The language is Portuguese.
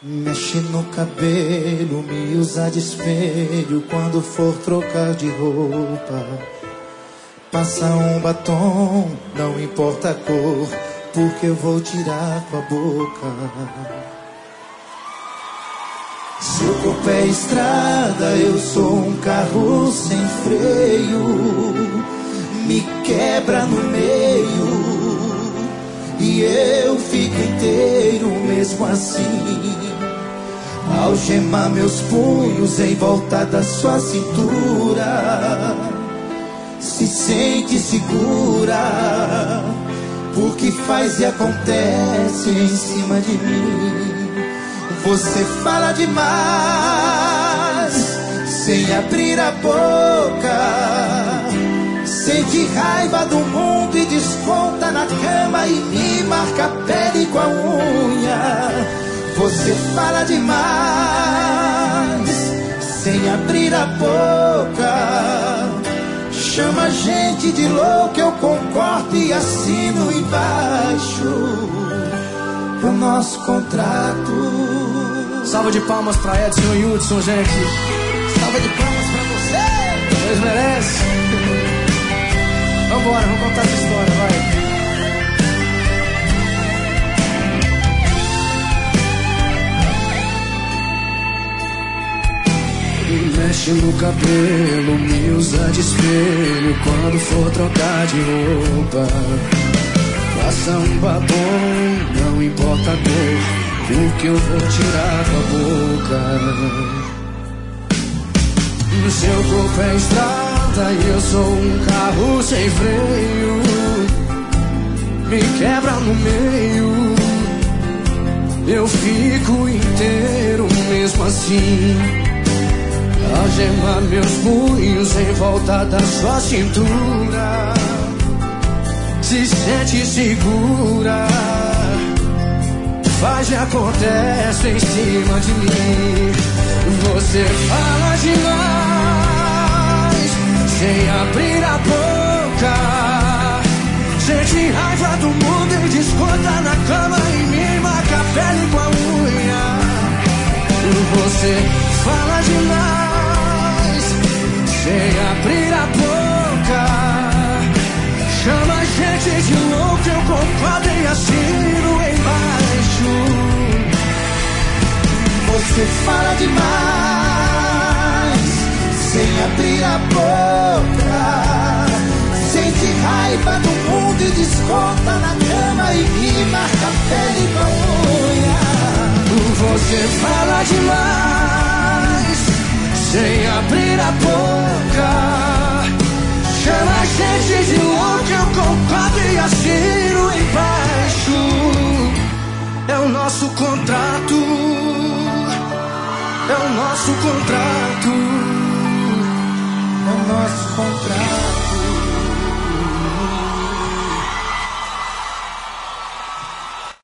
Mexe no cabelo, me usa de espelho quando for trocar de roupa. Passa um batom, não importa a cor, porque eu vou tirar com a boca. Seu corpo é estrada, eu sou um carro sem freio. Me quebra no meio e eu fico inteiro mesmo assim. Algemar meus punhos em volta da sua cintura. Se sente segura, porque faz e acontece em cima de mim. Você fala demais, sem abrir a boca. Sente raiva do mundo e desconta na cama e me marca a pele com a unha. Você fala demais, sem abrir a boca. Chama a gente de louco, eu concordo e assino embaixo o nosso contrato. Salva de palmas pra Edson e Hudson, gente. Salva de palmas pra você. Deus merece. Vambora, vamos contar essa história, vai. Mexe no cabelo, me usa de espelho quando for trocar de roupa. Passa um batom, não importa a cor, porque eu vou tirar com a boca. Seu corpo é estrada e eu sou um carro sem freio. Me quebra no meio, eu fico inteiro mesmo assim. Algemar meus punhos em volta da sua cintura. Se sente segura, faz e acontece em cima de mim. Você fala demais, sem abrir a boca. Sente raiva do mundo e desconta na cama e me marca a pele com a unha. Você fala demais, sem abrir a boca. Chama a gente de louco, eu concordo e assino embaixo. Você fala demais, sem abrir a boca. Sente raiva do mundo e desconta na cama e me marca a pele com a unha. Você fala demais, sem abrir a boca. Chama a gente de louco, eu concordo e assino embaixo. É o nosso contrato, é o nosso contrato, É o nosso contrato.